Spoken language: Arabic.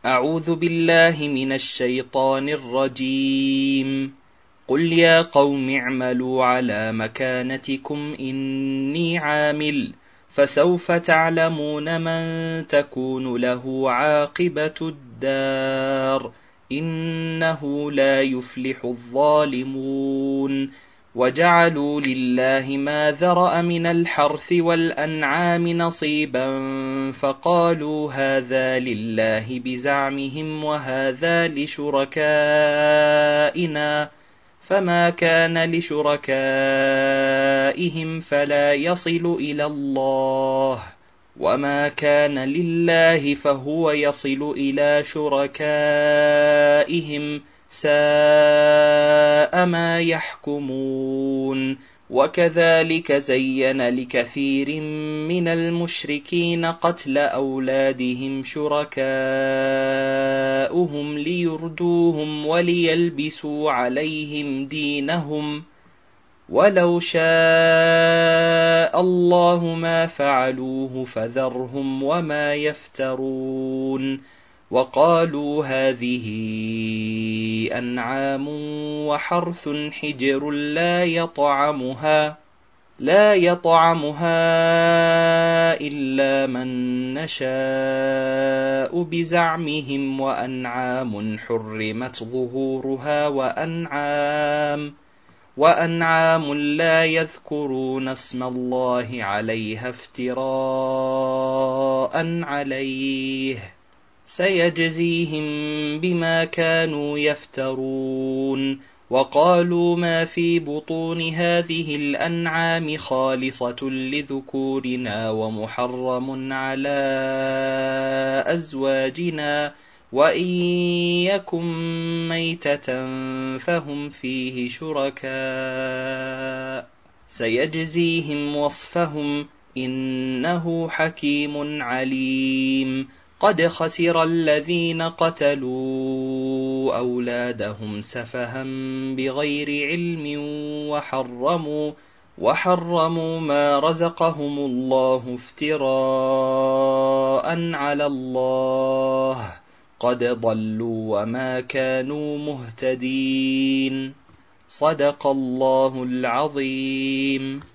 أعوذ بالله من الشيطان الرجيم. قل يا قوم اعملوا على مكانتكم إني عامل فسوف تعلمون من تكون له عاقبة الدار إنه لا يفلح الظالمون. وجعلوا لله ما ذرأ من الحرث والأنعام نصيبا فقالوا هذا لله بزعمهم وهذا لشركائنا فما كان لشركائهم فلا يصل إلى الله وما كان لله فهو يصل إلى شركائهم ساء ما يحكمون. وكذلك زين لكثير من المشركين قتل أولادهم شركاؤهم ليردوهم وليلبسوا عليهم دينهم ولو شاء الله ما فعلوه فذرهم وما يفترون. وقالوا هذه أنعام وحرث حجر لا يطعمها إلا من نشاء بزعمهم وأنعام حرمت ظهورها وأنعام لا يذكرون اسم الله عليها افتراء عليه سيجزيهم بما كانوا يفترون. وقالوا ما في بطون هذه الأنعام خالصة لذكورنا ومحرم على أزواجنا وإن يكن ميتة فهم فيه شركاء سيجزيهم وصفهم إنه حكيم عليم. قد خسر الذين قتلوا أولادهم سفها بغير علم وحرموا ما رزقهم الله افتراء على الله قد ضلوا وما كانوا مهتدين. صدق الله العظيم.